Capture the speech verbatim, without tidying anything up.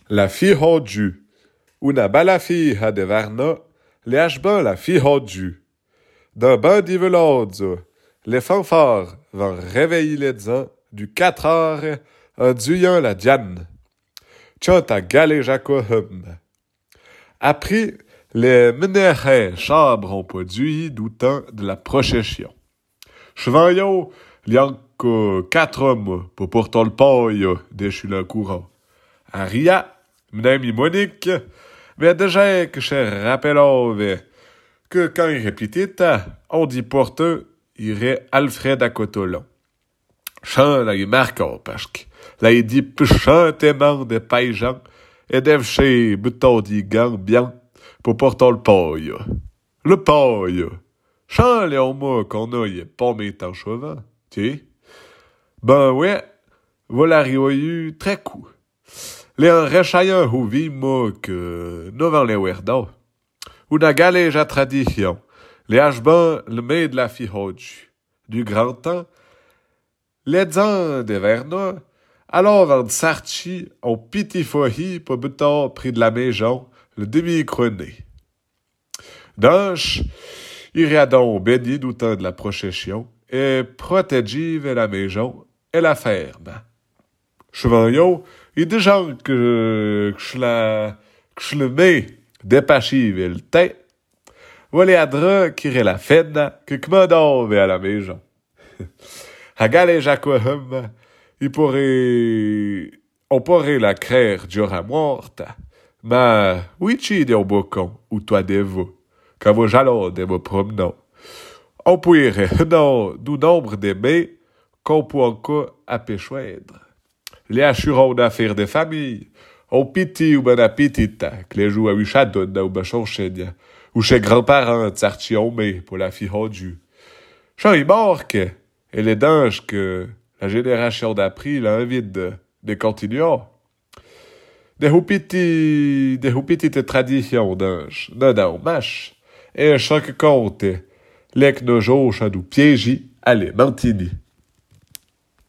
La fille du. Una bella fille de Varna, le hachban la fille du. D'un bain d'Ivelodzo, les fanfares vont réveiller les ans du quatre heures en duyant la diane. Tchanta galé Jacohum. Après, les menèrent chambres ont produit du temps de la procession. Chevaillot, lianco quatre hommes pour porter le paille déchu le courant. Aria, m'ami Monique, mais déjà que je rappelais que quand il répétait, on dit porteur, irait Alfred à Cotolon. Chant, là, il marque, parce que là, il dit chantement de paysans et d'evcher bouton dit gang bien pour porter le paille. Le paille. Chant, les mots qu'on a, il est pas mettant chauvin, tu Ben, ouais, voilà, eu très coup. Les enrechaillants ou vimo que novant les werda. Ou na galéja tradition. Les hachban, le maid de la fille du grand temps. Les ans de Verna, alors en sarchi, on pitifohi pour bouton près de la maison, le demi-croné. Danche, iriadon béni du temps de la procession, et protégé vers la maison et la ferme. Chevaillot, il dit genre que, que je la, que je le mets dépaché vers le teint. Voilà adra qui irait la fête, que commandant vers la maison. Hagale Jacohum, il pourrait, on pourrait la créer dura morta, mais oui, chi de bocon, ou toi devo, quand vous jalons de vos promenons. On pourrait, non, du nombre de mai, qu'on peut encore apéchoindre. Les assurons d'affaires de famille, on piti ou bon appétit, que les joues à huchadon ou bachonchègne, ou chez grands-parents tsarchion mais pour la fille du. Chant il marque, et les dinges que la génération d'après l'a envie de, de continuer. Des houpiti, des houpitites traditions dinges, non, non, mâche, et chaque compte, les que nos jours, chadou piégi, allez, mantini.